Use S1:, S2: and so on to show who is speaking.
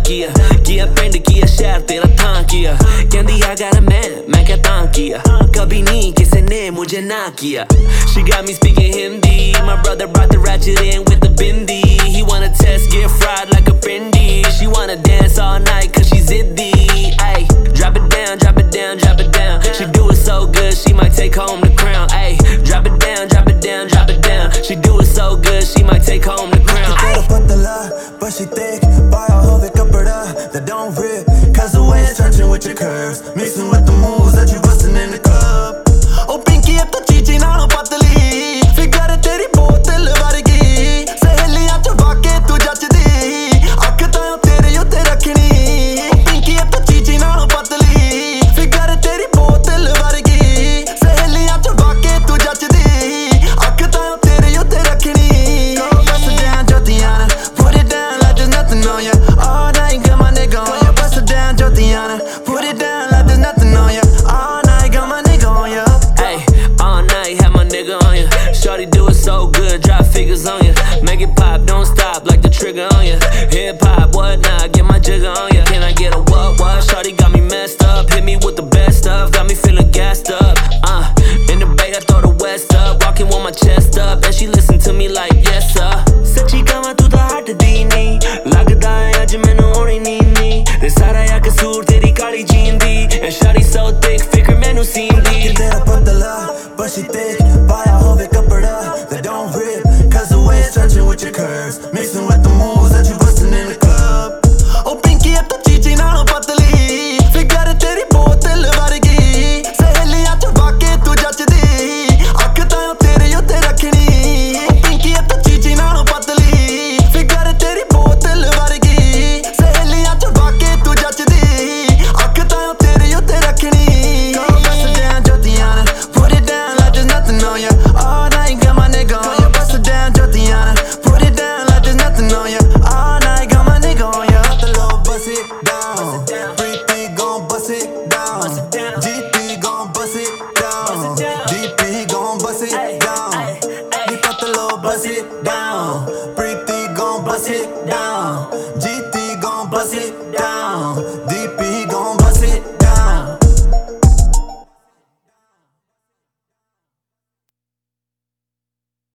S1: किया किया पिंड किया शहर तेरा थां किया कहंदी I got a man मैं क्या तां किया कभी नहीं किसी ने मुझे ना किया She got me speaking Hindi My brother brought the ratchet in with the bindi He wanna test get fried like a pindi She wanna dance all night cause she's ziddy Ay, drop it down, drop it down, drop it down She do it so good she might take home the crown Ay, drop it down, drop it down, drop it down She do it so good she might take home the crown
S2: Ay. But she thick, buy a whole kapda that don't rip Cause the way it's touching with your curves Mixing with the moves that you bustin' in the club Oh Pinky ab to cheechi naalo patli Figure teri bottle vargi Saheliyan ch vaake tu jachdi Akh taan tere utte rakhni Oh Pinky ab to cheechi naalo patli Figure teri bottle vargi Saheliyan ch vaake tu jachdi Akh taan tere utte rakhni Go bust it down Jyotiana Put it down like there's nothing on ya All night got my nigga on ya Bust it down Jyotiana